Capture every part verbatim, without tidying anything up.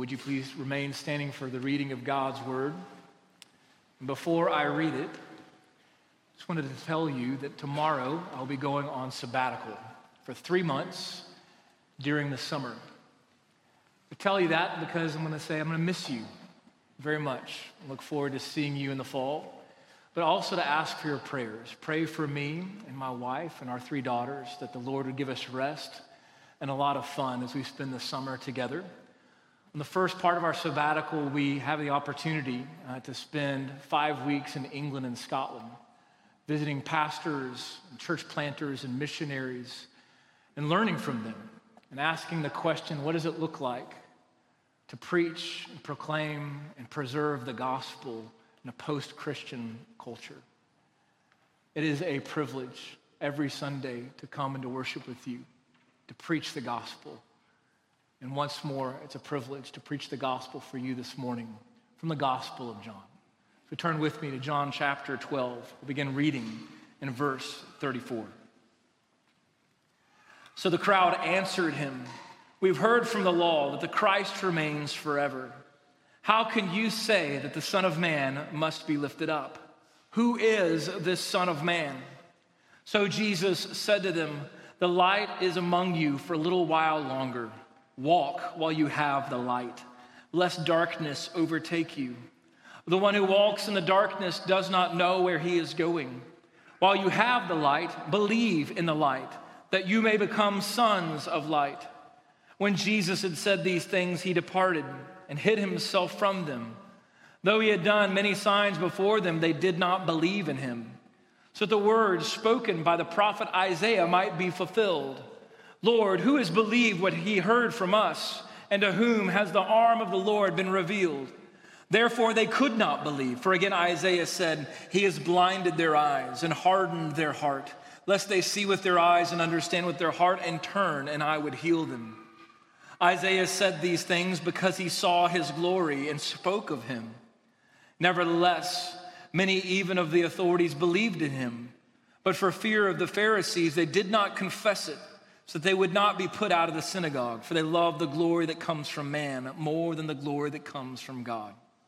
would you please remain standing for the reading of God's word? And before I read it, I just wanted to tell you that tomorrow I'll be going on sabbatical for three months during the summer. I tell you that because I'm going to say I'm going to miss you very much. I look forward to seeing you in the fall, but also to ask for your prayers. Pray for me and my wife and our three daughters that the Lord would give us rest and a lot of fun as we spend the summer together. In the first part of our sabbatical, we have the opportunity uh, to spend five weeks in England and Scotland, visiting pastors, and church planters, and missionaries, and learning from them, and asking the question, what does it look like to preach and proclaim and preserve the gospel in a post-Christian culture? It is a privilege every Sunday to come and to worship with you, to preach the gospel. And once more, it's a privilege to preach the gospel for you this morning from the Gospel of John. So turn with me to John chapter twelve. We'll begin reading in verse thirty-four. So the crowd answered him, "We've heard from the law that the Christ remains forever. How can you say that the Son of Man must be lifted up? Who is this Son of Man?" So Jesus said to them, "The light is among you for a little while longer. Walk while you have the light, lest darkness overtake you. The one who walks in the darkness does not know where he is going. While you have the light, believe in the light, that you may become sons of light." When Jesus had said these things, he departed and hid himself from them. Though he had done many signs before them, they did not believe in him. So the words spoken by the prophet Isaiah might be fulfilled. "Lord, who has believed what he heard from us, and to whom has the arm of the Lord been revealed?" Therefore they could not believe. For again Isaiah said, "He has blinded their eyes and hardened their heart, lest they see with their eyes and understand with their heart and turn, and I would heal them." Isaiah said these things because he saw his glory and spoke of him. Nevertheless, many even of the authorities believed in him. But for fear of the Pharisees, they did not confess it, so that they would not be put out of the synagogue, for they love the glory that comes from man more than the glory that comes from God.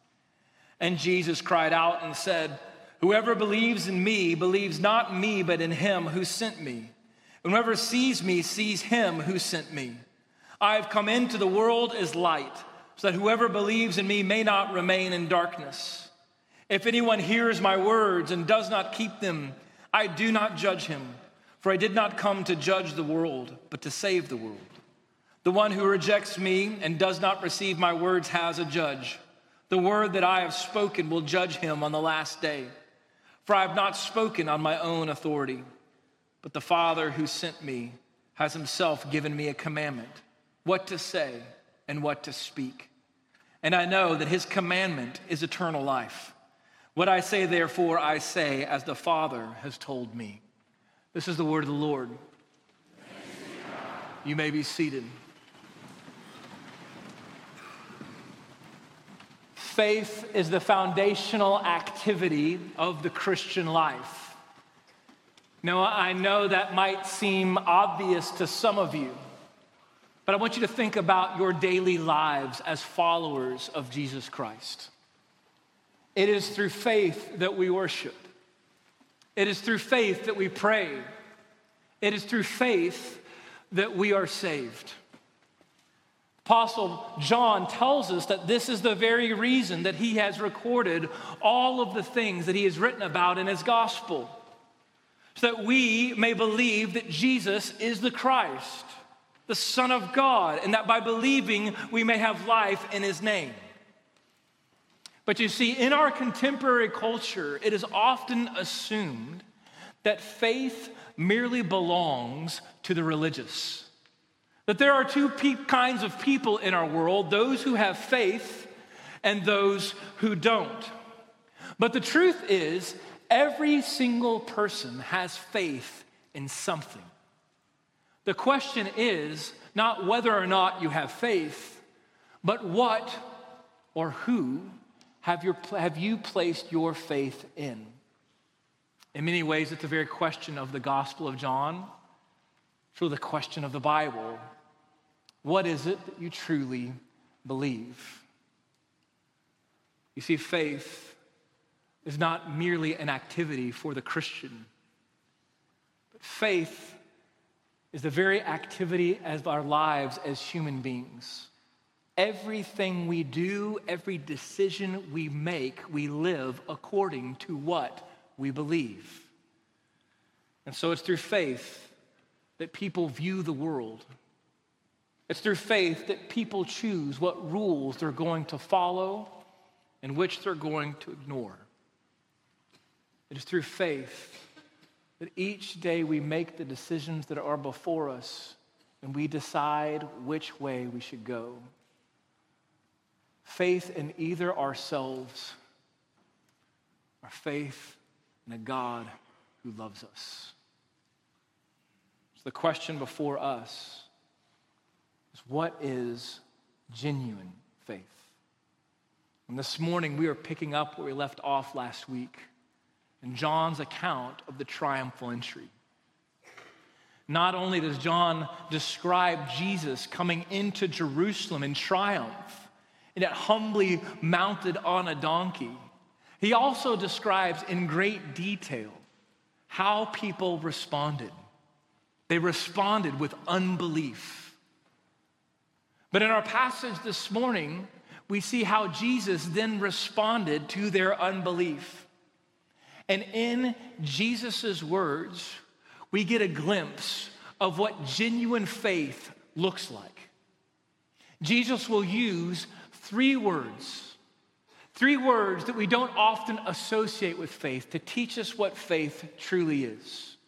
And Jesus cried out and said, "Whoever believes in me believes not in me, but in him who sent me. And whoever sees me sees him who sent me. I have come into the world as light, so that whoever believes in me may not remain in darkness. If anyone hears my words and does not keep them, I do not judge him. For I did not come to judge the world, but to save the world. The one who rejects me and does not receive my words has a judge. The word that I have spoken will judge him on the last day. For I have not spoken on my own authority, but the Father who sent me has himself given me a commandment, what to say and what to speak. And I know that his commandment is eternal life. What I say, therefore, I say as the Father has told me." This is the word of the Lord. You may be seated. Faith is the foundational activity of the Christian life. Now, I know that might seem obvious to some of you, but I want you to think about your daily lives as followers of Jesus Christ. It is through faith that we worship. It is through faith that we pray. It is through faith that we are saved. Apostle John tells us that this is the very reason that he has recorded all of the things that he has written about in his gospel, so that we may believe that Jesus is the Christ, the Son of God, and that by believing we may have life in his name. But you see, in our contemporary culture, it is often assumed that faith merely belongs to the religious. That there are two pe- kinds of people in our world, those who have faith and those who don't. But the truth is, every single person has faith in something. The question is not whether or not you have faith, but what or who have, your, have you placed your faith in? In many ways, it's the very question of the Gospel of John. It's really the question of the Bible. What is it that you truly believe. You see, faith is not merely an activity for the Christian, but faith is the very activity of our lives as human beings. Everything we do, every decision we make, we live according to what we believe. And so it's through faith that people view the world. It's through faith that people choose what rules they're going to follow and which they're going to ignore. It is through faith that each day we make the decisions that are before us and we decide which way we should go. Faith in either ourselves or faith in a God who loves us. So the question before us is, what is genuine faith? And this morning we are picking up where we left off last week in John's account of the triumphal entry. Not only does John describe Jesus coming into Jerusalem in triumph, and yet humbly mounted on a donkey, he also describes in great detail how people responded. They responded with unbelief. But in our passage this morning, we see how Jesus then responded to their unbelief. And in Jesus' words, we get a glimpse of what genuine faith looks like. Jesus will use three words, three words that we don't often associate with faith to teach us what faith truly is.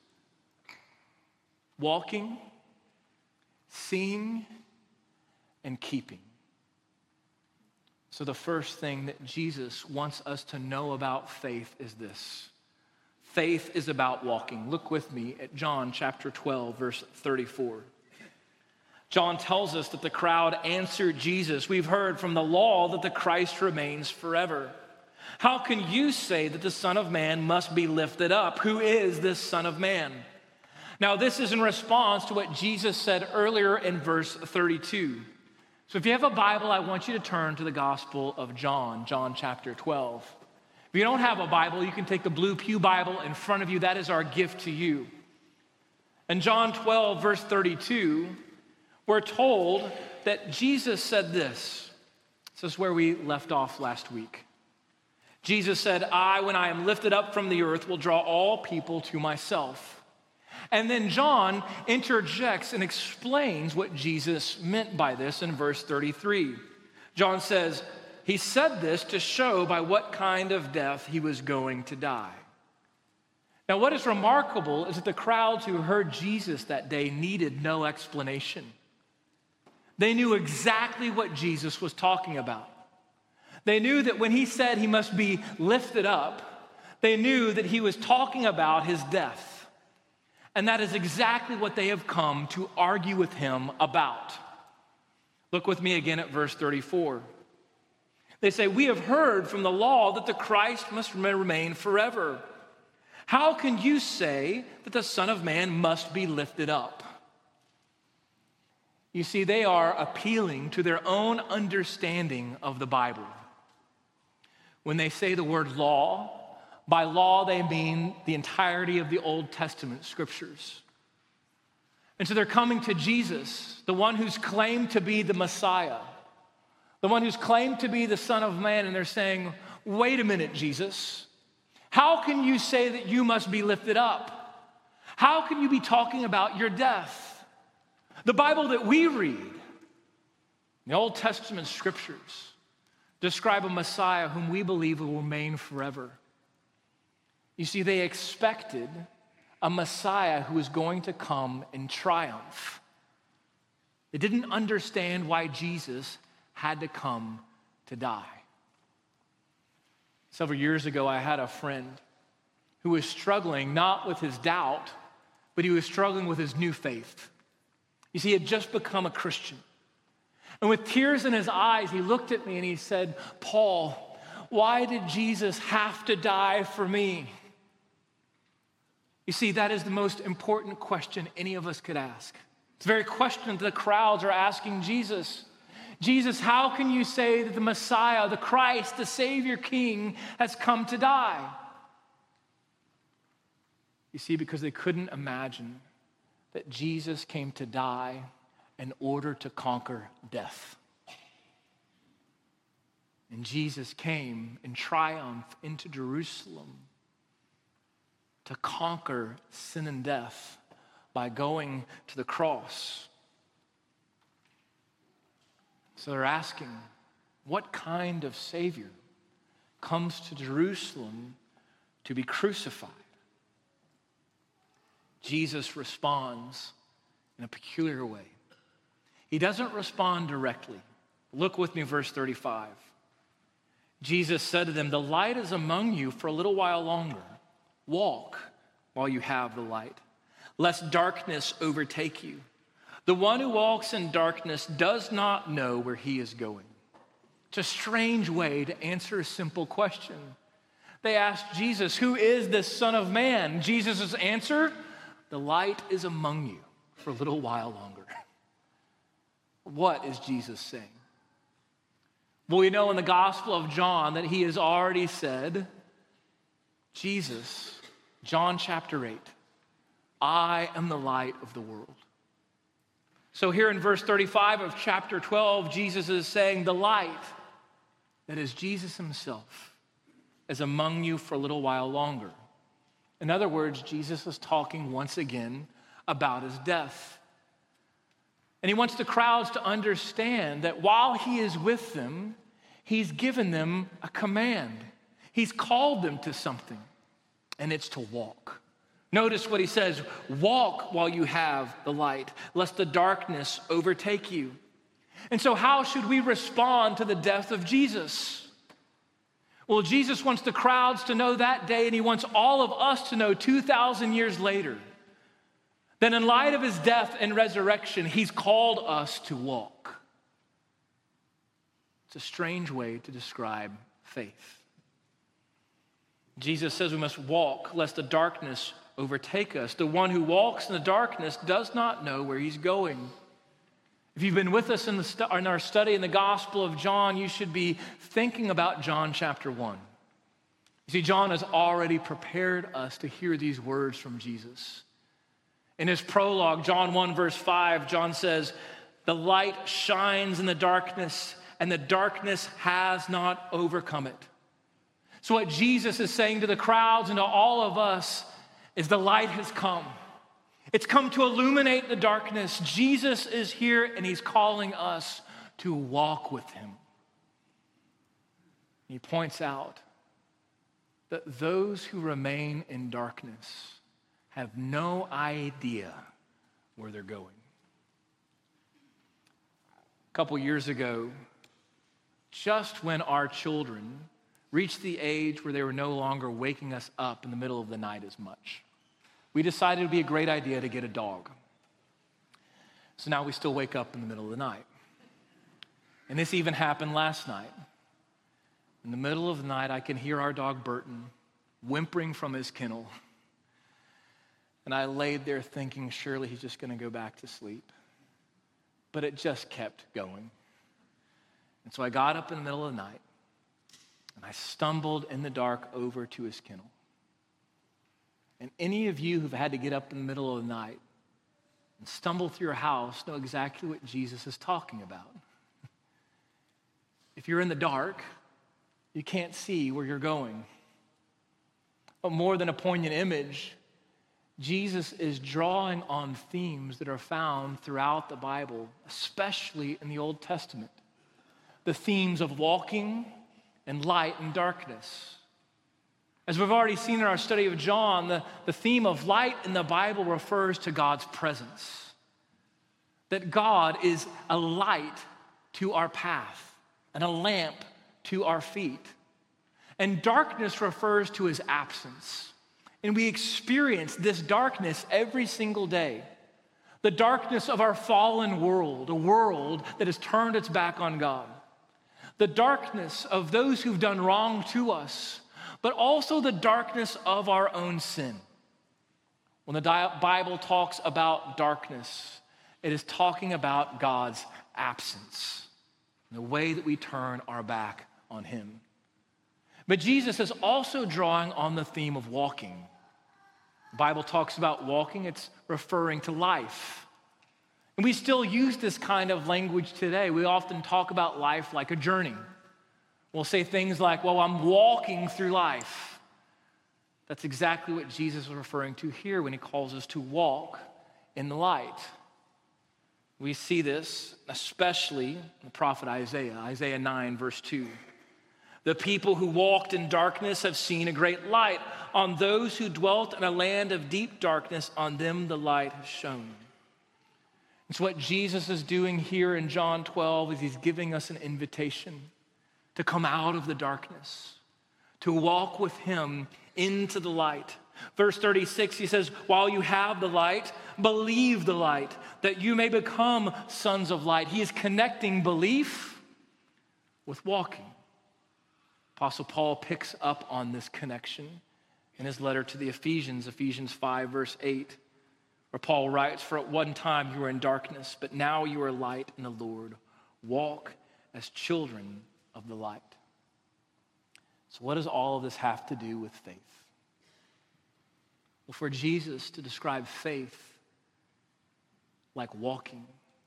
Walking, seeing, and keeping. So the first thing that Jesus wants us to know about faith is this. Faith is about walking. Look with me at John chapter twelve, verse thirty-four. John tells us that the crowd answered Jesus, "We've heard from the law that the Christ remains forever. How can you say that the Son of Man must be lifted up? Who is this Son of Man?" Now, this is in response to what Jesus said earlier in verse thirty-two. So if you have a Bible, I want you to turn to the Gospel of John, John chapter twelve. If you don't have a Bible, you can take the Blue Pew Bible in front of you. That is our gift to you. In John twelve, verse thirty-two, we're told that Jesus said this. This is where we left off last week. Jesus said, "I, when I am lifted up from the earth, will draw all people to myself." And then John interjects and explains what Jesus meant by this in verse thirty-three. John says, he said this to show by what kind of death he was going to die. Now, what is remarkable is that the crowds who heard Jesus that day needed no explanation. They knew exactly what Jesus was talking about. They knew that when he said he must be lifted up, they knew that he was talking about his death. And that is exactly what they have come to argue with him about. Look with me again at verse thirty-four. They say, "We have heard from the law that the Christ must remain forever. How can you say that the Son of Man must be lifted up?" You see, they are appealing to their own understanding of the Bible. When they say the word law, by law they mean the entirety of the Old Testament scriptures. And so they're coming to Jesus, the one who's claimed to be the Messiah, the one who's claimed to be the Son of Man, and they're saying, "Wait a minute, Jesus. How can you say that you must be lifted up? How can you be talking about your death? The Bible that we read, the Old Testament scriptures, describe a Messiah whom we believe will remain forever." You see, they expected a Messiah who was going to come in triumph. They didn't understand why Jesus had to come to die. Several years ago, I had a friend who was struggling not with his doubt, but he was struggling with his new faith. You see, he had just become a Christian. And with tears in his eyes, he looked at me and he said, "Paul, why did Jesus have to die for me?" You see, that is the most important question any of us could ask. It's the very question that the crowds are asking Jesus. Jesus, how can you say that the Messiah, the Christ, the Savior King has come to die? You see, because they couldn't imagine that Jesus came to die in order to conquer death. And Jesus came in triumph into Jerusalem to conquer sin and death by going to the cross. So they're asking, what kind of Savior comes to Jerusalem to be crucified? Jesus responds in a peculiar way. He doesn't respond directly. Look with me, verse thirty-five. Jesus said to them, the light is among you for a little while longer. Walk while you have the light, lest darkness overtake you. The one who walks in darkness does not know where he is going. It's a strange way to answer a simple question. They asked Jesus, who is this Son of Man? Jesus' answer, the light is among you for a little while longer. What is Jesus saying? Well, we know in the Gospel of John that he has already said, Jesus, John chapter eight, I am the light of the world. So here in verse thirty-five of chapter twelve, Jesus is saying the light, that is Jesus himself, is among you for a little while longer. In other words, Jesus is talking once again about his death. And he wants the crowds to understand that while he is with them, he's given them a command. He's called them to something, and it's to walk. Notice what he says, walk while you have the light, lest the darkness overtake you. And so how should we respond to the death of Jesus? Well, Jesus wants the crowds to know that day, and he wants all of us to know two thousand years later that in light of his death and resurrection, he's called us to walk. It's a strange way to describe faith. Jesus says we must walk lest the darkness overtake us. The one who walks in the darkness does not know where he's going. If you've been with us in, the stu- in our study in the Gospel of John, you should be thinking about John chapter one. You see, John has already prepared us to hear these words from Jesus. In his prologue, John one, verse five, John says, the light shines in the darkness, and the darkness has not overcome it. So what Jesus is saying to the crowds and to all of us is the light has come. It's come to illuminate the darkness. Jesus is here, and he's calling us to walk with him. He points out that those who remain in darkness have no idea where they're going. A couple years ago, just when our children reached the age where they were no longer waking us up in the middle of the night as much, we decided it would be a great idea to get a dog. So now we still wake up in the middle of the night. And this even happened last night. In the middle of the night, I can hear our dog Burton whimpering from his kennel. And I laid there thinking, surely he's just going to go back to sleep. But it just kept going. And so I got up in the middle of the night, and I stumbled in the dark over to his kennel. And any of you who've had to get up in the middle of the night and stumble through your house know exactly what Jesus is talking about. If you're in the dark, you can't see where you're going. But more than a poignant image, Jesus is drawing on themes that are found throughout the Bible, especially in the Old Testament. The themes of walking and light and darkness. As we've already seen in our study of John, the, the theme of light in the Bible refers to God's presence. That God is a light to our path and a lamp to our feet. And darkness refers to his absence. And we experience this darkness every single day. The darkness of our fallen world, a world that has turned its back on God. The darkness of those who've done wrong to us, but also the darkness of our own sin. When the Bible talks about darkness, it is talking about God's absence. the way that we turn our back on him. But Jesus is also drawing on the theme of walking. The Bible talks about walking, it's referring to life. And we still use this kind of language today. We often talk about life like a journey. We'll say things like, well, I'm walking through life. That's exactly what Jesus is referring to here when he calls us to walk in the light. We see this especially in the prophet Isaiah, Isaiah nine, verse two. The people who walked in darkness have seen a great light. On those who dwelt in a land of deep darkness, on them the light has shone. It's what Jesus is doing here in John twelve is he's giving us an invitation to come out of the darkness, to walk with him into the light. Verse thirty-six, he says, while you have the light, believe the light, that you may become sons of light. He is connecting belief with walking. Apostle Paul picks up on this connection in his letter to the Ephesians, Ephesians five, verse eight, where Paul writes, for at one time you were in darkness, but now you are light in the Lord. Walk as children of the light. So what does all of this have to do with faith? Well, for Jesus to describe faith like walking,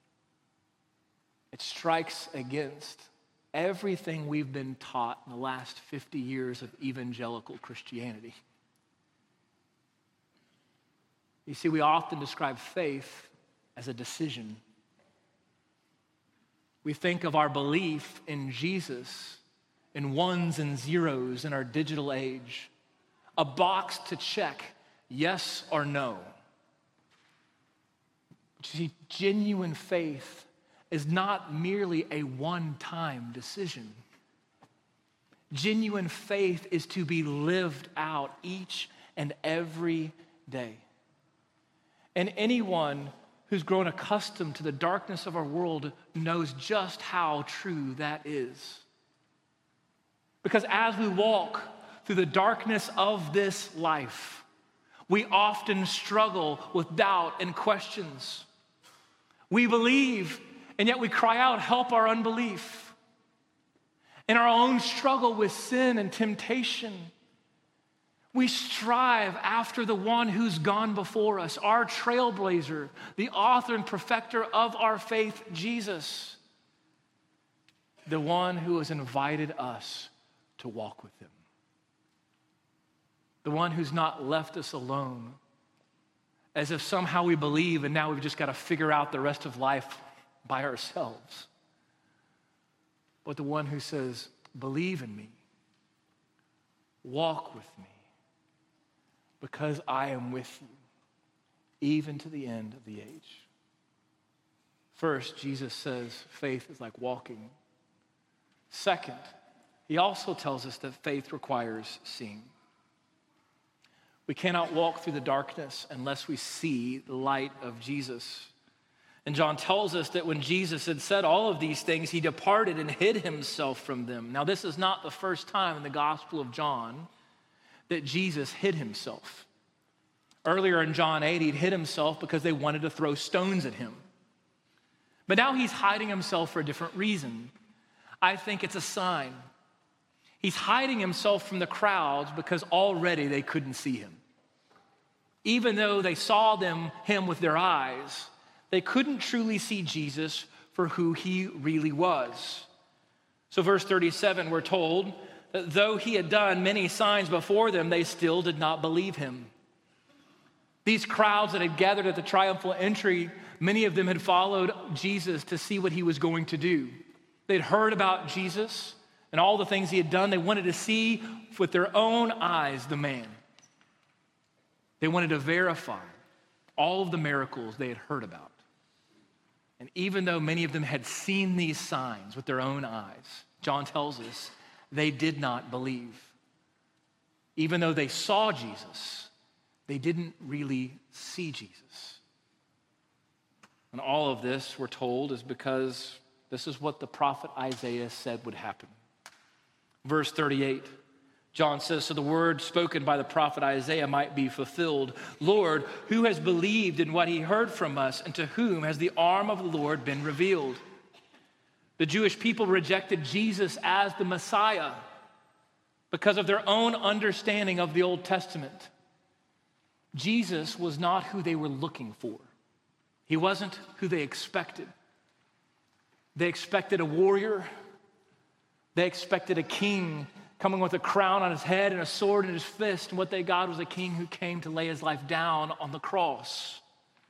it strikes against everything we've been taught in the last fifty years of evangelical Christianity. You see, we often describe faith as a decision. We think of our belief in Jesus in ones and zeros in our digital age, a box to check, yes or no. But you see, genuine faith is not merely a one-time decision. Genuine faith is to be lived out each and every day. And anyone who's grown accustomed to the darkness of our world knows just how true that is. Because as we walk through the darkness of this life, we often struggle with doubt and questions. We believe, and yet we cry out, help our unbelief. In our own struggle with sin and temptation, we strive after the one who's gone before us, our trailblazer, the author and perfecter of our faith, Jesus, the one who has invited us to walk with him, the one who's not left us alone, as if somehow we believe and now we've just got to figure out the rest of life by ourselves, but the one who says, believe in me, walk with me, because I am with you, even to the end of the age. First, Jesus says faith is like walking. Second, he also tells us that faith requires seeing. We cannot walk through the darkness unless we see the light of Jesus. And John tells us that when Jesus had said all of these things, he departed and hid himself from them. Now, this is not the first time in the Gospel of John that Jesus hid himself. Earlier in John eight, he'd hid himself because they wanted to throw stones at him. But now he's hiding himself for a different reason. I think it's a sign. He's hiding himself from the crowds because already they couldn't see him. Even though they saw them, him with their eyes, they couldn't truly see Jesus for who he really was. So verse thirty-seven, we're told that though he had done many signs before them, they still did not believe him. These crowds that had gathered at the triumphal entry, many of them had followed Jesus to see what he was going to do. They'd heard about Jesus and all the things he had done. They wanted to see with their own eyes the man. They wanted to verify all of the miracles they had heard about. And even though many of them had seen these signs with their own eyes, John tells us they did not believe. Even though they saw Jesus, they didn't really see Jesus. And all of this, we're told, is because this is what the prophet Isaiah said would happen. Verse thirty-eight, John says, so the word spoken by the prophet Isaiah might be fulfilled. Lord, who has believed in what he heard from us, and to whom has the arm of the Lord been revealed? The Jewish people rejected Jesus as the Messiah because of their own understanding of the Old Testament. Jesus was not who they were looking for. He wasn't who they expected. They expected a warrior. They expected a king coming with a crown on his head and a sword in his fist. And what they got was a king who came to lay his life down on the cross.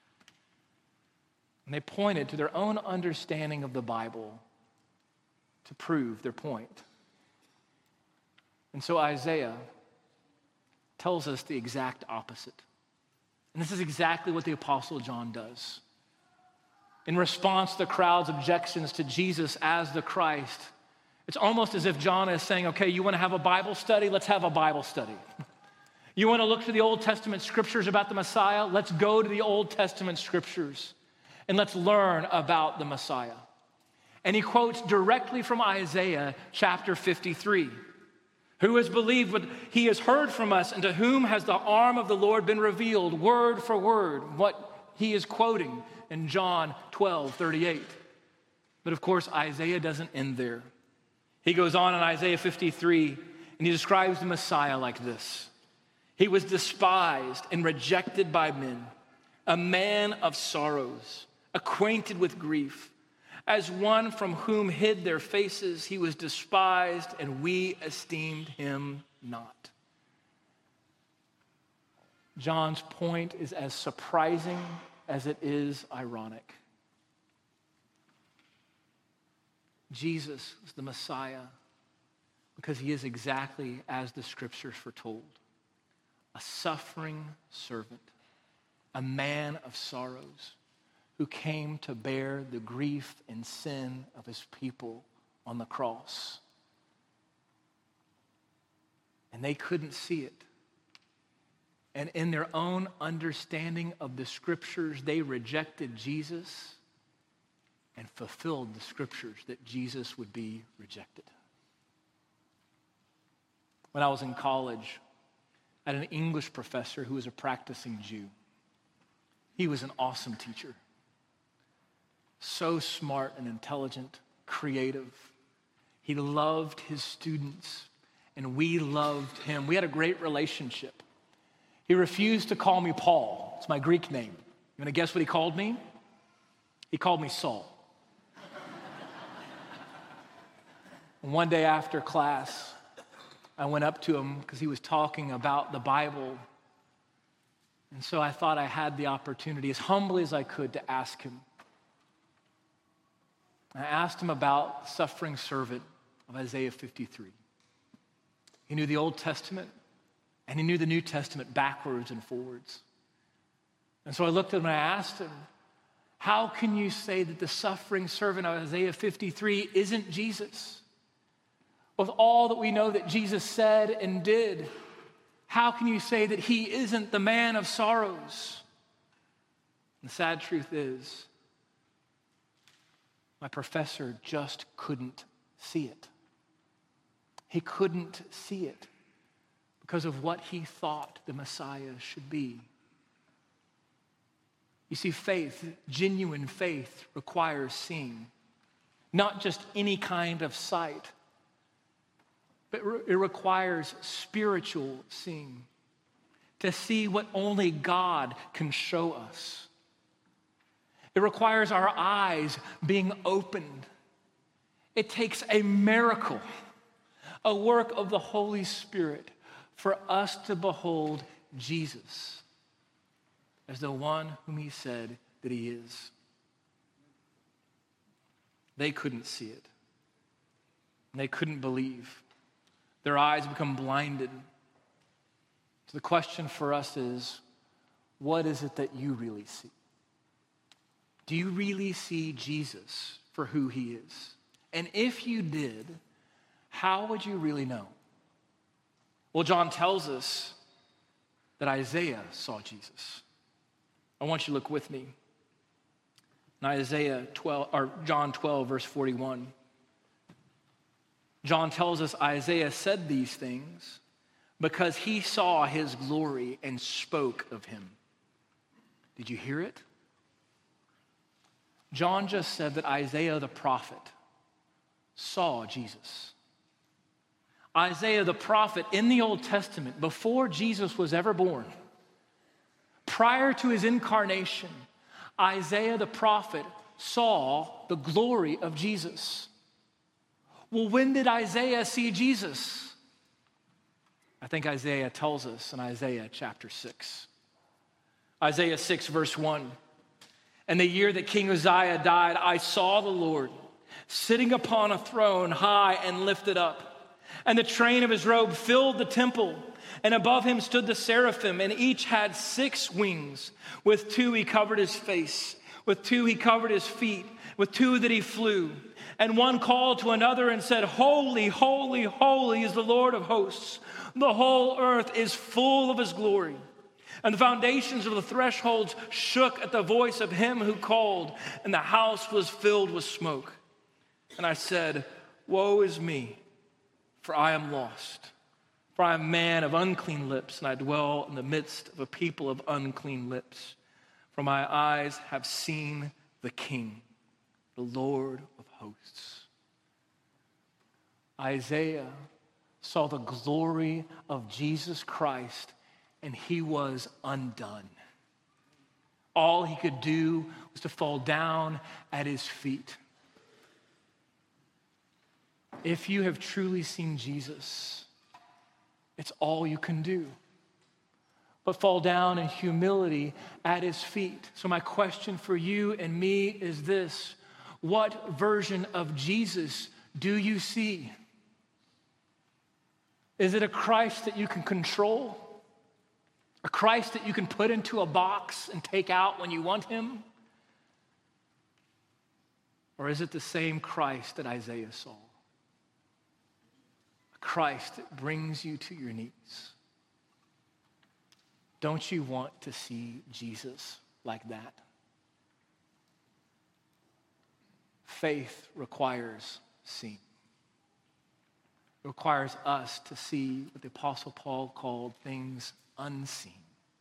And they pointed to their own understanding of the Bible to prove their point. And so Isaiah tells us the exact opposite. And this is exactly what the Apostle John does. In response to the crowd's objections to Jesus as the Christ, it's almost as if John is saying, okay, you want to have a Bible study? Let's have a Bible study. You want to look to the Old Testament scriptures about the Messiah? Let's go to the Old Testament scriptures and let's learn about the Messiah. And he quotes directly from Isaiah chapter fifty-three. Who has believed what he has heard from us, and to whom has the arm of the Lord been revealed, word for word, what he is quoting in John twelve thirty-eight. But of course, Isaiah doesn't end there. He goes on in Isaiah fifty-three, and he describes the Messiah like this. He was despised and rejected by men, a man of sorrows, acquainted with grief. As one from whom hid their faces, he was despised, and we esteemed him not. John's point is as surprising as it is ironic. Jesus is the Messiah because he is exactly as the scriptures foretold. A suffering servant, a man of sorrows, who came to bear the grief and sin of his people on the cross. And they couldn't see it. And in their own understanding of the scriptures, they rejected Jesus and fulfilled the scriptures that Jesus would be rejected. When I was in college, I had an English professor who was a practicing Jew. He was an awesome teacher. So smart and intelligent, creative. He loved his students, and we loved him. We had a great relationship. He refused to call me Paul. It's my Greek name. You want to guess what he called me? He called me Saul. And one day after class, I went up to him because he was talking about the Bible. And so I thought I had the opportunity, as humbly as I could, to ask him. I asked him about the suffering servant of Isaiah fifty-three. He knew the Old Testament, and he knew the New Testament backwards and forwards. And so I looked at him and I asked him, how can you say that the suffering servant of Isaiah fifty-three isn't Jesus? With all that we know that Jesus said and did, how can you say that he isn't the man of sorrows? And the sad truth is, my professor just couldn't see it. He couldn't see it because of what he thought the Messiah should be. You see, faith, genuine faith, requires seeing. Not just any kind of sight, but it requires spiritual seeing. To see what only God can show us. It requires our eyes being opened. It takes a miracle, a work of the Holy Spirit, for us to behold Jesus as the one whom he said that he is. They couldn't see it. They couldn't believe. Their eyes become blinded. So the question for us is, what is it that you really see? Do you really see Jesus for who he is? And if you did, how would you really know? Well, John tells us that Isaiah saw Jesus. I want you to look with me. In Isaiah twelve, or John twelve, verse forty-one. John tells us Isaiah said these things because he saw his glory and spoke of him. Did you hear it? John just said that Isaiah the prophet saw Jesus. Isaiah the prophet in the Old Testament, before Jesus was ever born, prior to his incarnation, Isaiah the prophet saw the glory of Jesus. Well, when did Isaiah see Jesus? I think Isaiah tells us in Isaiah chapter six. Isaiah six, verse one. In the year that King Uzziah died, I saw the Lord sitting upon a throne high and lifted up. And the train of his robe filled the temple. And above him stood the seraphim, and each had six wings. With two he covered his face. With two he covered his feet. With two that he flew. And one called to another and said, Holy, holy, holy is the Lord of hosts. The whole earth is full of his glory. And the foundations of the thresholds shook at the voice of him who called, and the house was filled with smoke. And I said, Woe is me, for I am lost. For I am a man of unclean lips, and I dwell in the midst of a people of unclean lips. For my eyes have seen the King, the Lord of hosts. Isaiah saw the glory of Jesus Christ, and he was undone. All he could do was to fall down at his feet. If you have truly seen Jesus, it's all you can do. But fall down in humility at his feet. So my question for you and me is this: what version of Jesus do you see? Is it a Christ that you can control? A Christ that you can put into a box and take out when you want him? Or is it the same Christ that Isaiah saw? A Christ that brings you to your knees. Don't you want to see Jesus like that? Faith requires seeing. It requires us to see what the Apostle Paul called things unseen.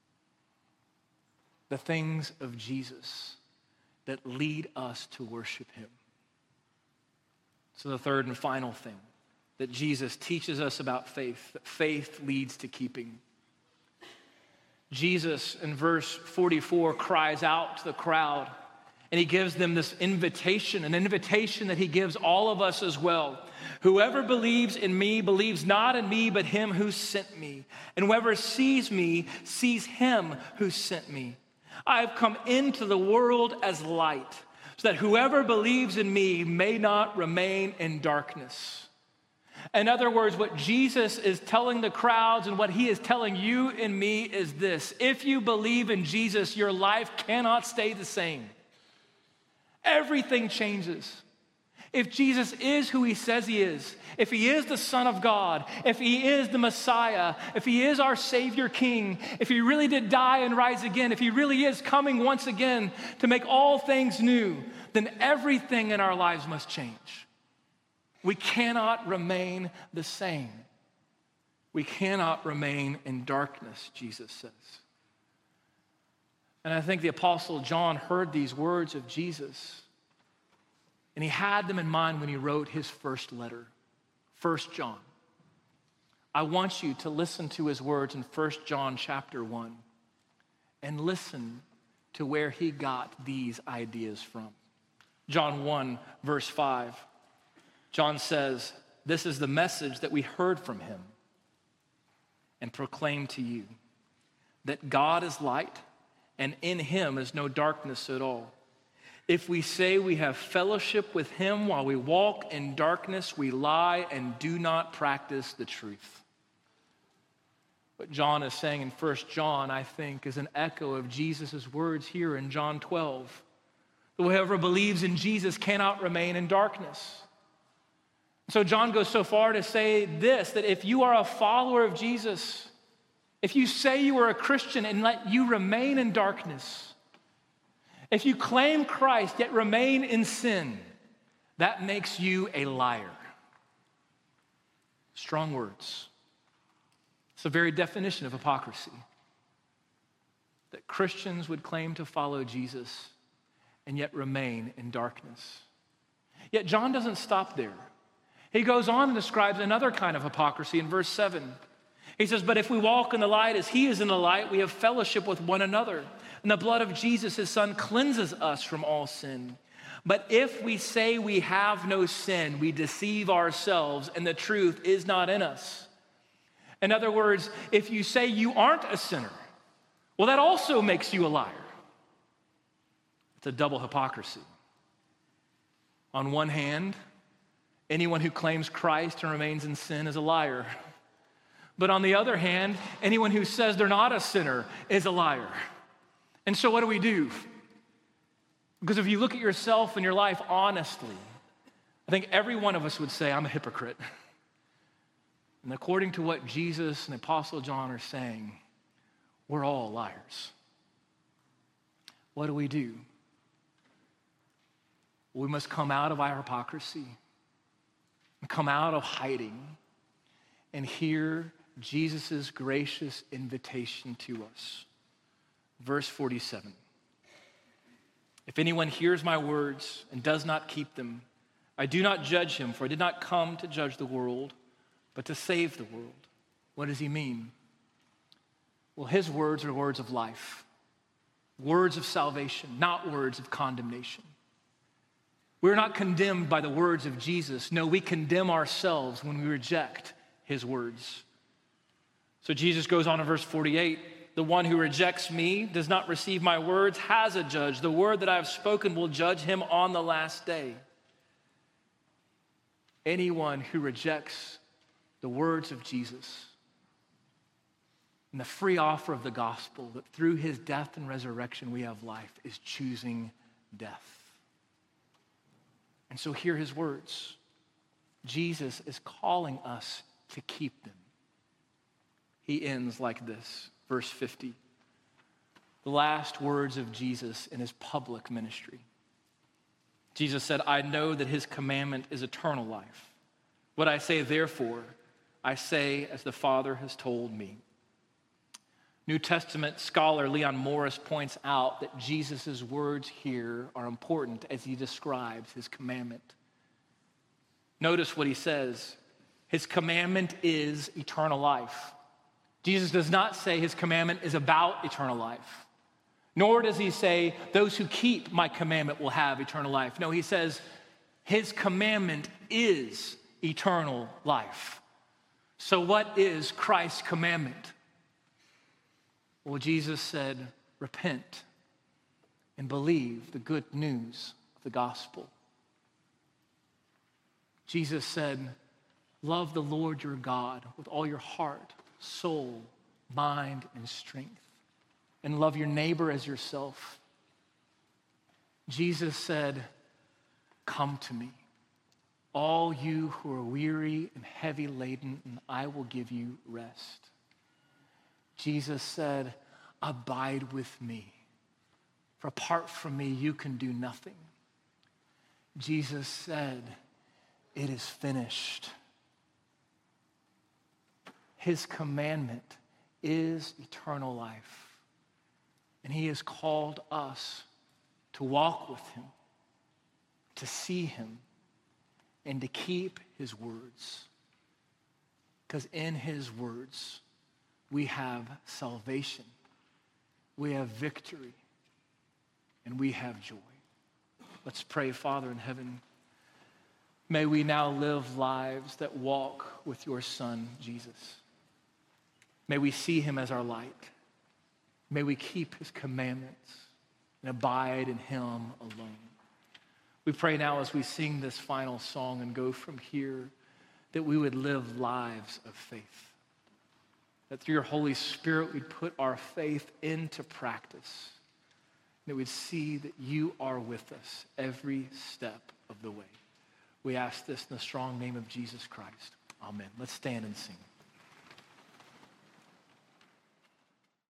The things of Jesus that lead us to worship him. So the third and final thing that Jesus teaches us about faith, that faith leads to keeping. Jesus in verse forty-four cries out to the crowd, and he gives them this invitation, an invitation that he gives all of us as well. Whoever believes in me believes not in me, but him who sent me. And whoever sees me sees him who sent me. I have come into the world as light, so that whoever believes in me may not remain in darkness. In other words, what Jesus is telling the crowds and what he is telling you and me is this: if you believe in Jesus, your life cannot stay the same. Everything changes. If Jesus is who he says he is, if he is the Son of God, if he is the Messiah, if he is our Savior King, if he really did die and rise again, if he really is coming once again to make all things new, then everything in our lives must change. We cannot remain the same. We cannot remain in darkness, Jesus says. And I think the Apostle John heard these words of Jesus, and he had them in mind when he wrote his first letter, First John. I want you to listen to his words in First John chapter one and listen to where he got these ideas from. John one, verse five. John says, "This is the message that we heard from him and proclaim to you, that God is light, and in him is no darkness at all. If we say we have fellowship with him while we walk in darkness, we lie and do not practice the truth." What John is saying in First John, I think, is an echo of Jesus' words here in John twelve. Whoever believes in Jesus cannot remain in darkness. So John goes so far to say this, that if you are a follower of Jesus, if you say you are a Christian and let you remain in darkness, if you claim Christ yet remain in sin, that makes you a liar. Strong words. It's the very definition of hypocrisy. That Christians would claim to follow Jesus and yet remain in darkness. Yet John doesn't stop there. He goes on and describes another kind of hypocrisy in verse seven. He says, but if we walk in the light as he is in the light, we have fellowship with one another. And the blood of Jesus, his son, cleanses us from all sin. But if we say we have no sin, we deceive ourselves and the truth is not in us. In other words, if you say you aren't a sinner, well, that also makes you a liar. It's a double hypocrisy. On one hand, anyone who claims Christ and remains in sin is a liar. But on the other hand, anyone who says they're not a sinner is a liar. And so what do we do? Because if you look at yourself and your life honestly, I think every one of us would say, I'm a hypocrite. And according to what Jesus and the Apostle John are saying, we're all liars. What do we do? We must come out of our hypocrisy, come out of hiding, and hear Jesus' gracious invitation to us. Verse forty-seven. If anyone hears my words and does not keep them, I do not judge him, for I did not come to judge the world, but to save the world. What does he mean? Well, his words are words of life, words of salvation, not words of condemnation. We're not condemned by the words of Jesus. No, we condemn ourselves when we reject his words. So Jesus goes on in verse forty-eight, the one who rejects me, does not receive my words, has a judge. The word that I have spoken will judge him on the last day. Anyone who rejects the words of Jesus and the free offer of the gospel that through his death and resurrection we have life is choosing death. And so hear his words. Jesus is calling us to keep them. He ends like this, verse fifty. The last words of Jesus in his public ministry. Jesus said, I know that his commandment is eternal life. What I say, therefore, I say as the Father has told me. New Testament scholar Leon Morris points out that Jesus' words here are important as he describes his commandment. Notice what he says. His commandment is eternal life. Jesus does not say his commandment is about eternal life. Nor does he say those who keep my commandment will have eternal life. No, he says his commandment is eternal life. So what is Christ's commandment? Well, Jesus said, repent and believe the good news of the gospel. Jesus said, love the Lord your God with all your heart, soul, mind, and strength, and love your neighbor as yourself. Jesus said, come to me, all you who are weary and heavy laden, and I will give you rest. Jesus said, abide with me, for apart from me, you can do nothing. Jesus said, it is finished. His commandment is eternal life, and he has called us to walk with him, to see him, and to keep his words. Because in his words, we have salvation, we have victory, and we have joy. Let's pray. Father in heaven, may we now live lives that walk with your Son, Jesus. May we see him as our light. May we keep his commandments and abide in him alone. We pray now as we sing this final song and go from here that we would live lives of faith. That through your Holy Spirit, we'd put our faith into practice. That we'd see that you are with us every step of the way. We ask this in the strong name of Jesus Christ. Amen. Let's stand and sing.